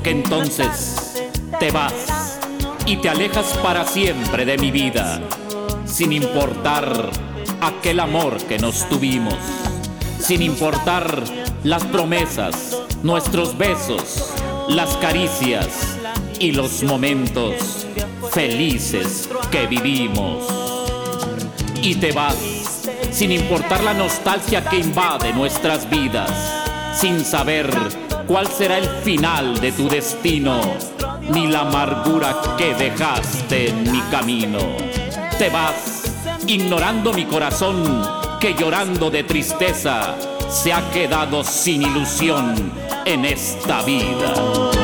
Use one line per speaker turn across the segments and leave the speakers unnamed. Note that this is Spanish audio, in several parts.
porque entonces te vas y te alejas para siempre de mi vida, sin importar aquel amor que nos tuvimos, sin importar las promesas, nuestros besos, las caricias y los momentos felices que vivimos. Y te vas sin importar la nostalgia que invade nuestras vidas, sin saber cuál será el final de tu destino, ni la amargura que dejaste en mi camino. Te vas ignorando mi corazón, que llorando de tristeza se ha quedado sin ilusión en esta vida.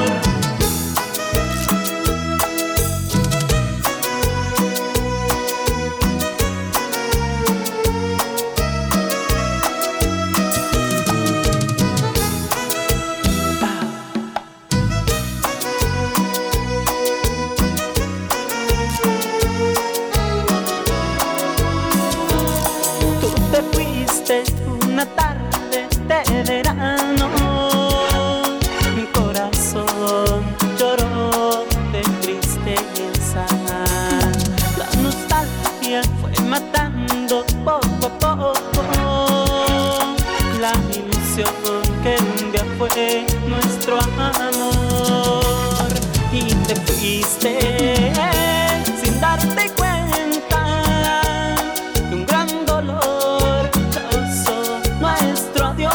Una tarde de verano, mi corazón lloró de tristeza. La nostalgia fue matando poco a poco la ilusión que un día fue nuestro amor. Y te fuiste sin darte cuenta que un gran dolor causó nuestro adiós.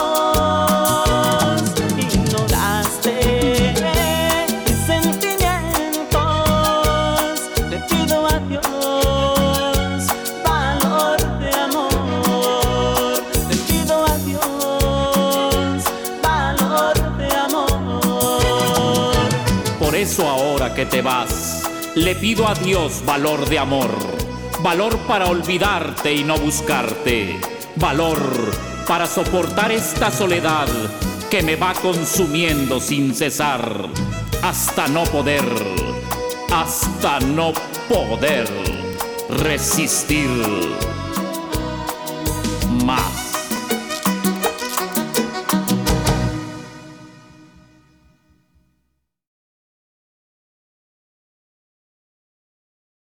Ignoraste mis sentimientos, te pido a Dios valor de amor, te pido a Dios valor de amor.
Por eso ahora que te vas, le pido a Dios valor de amor, valor para olvidarte y no buscarte, valor para soportar esta soledad que me va consumiendo sin cesar, hasta no poder resistir más.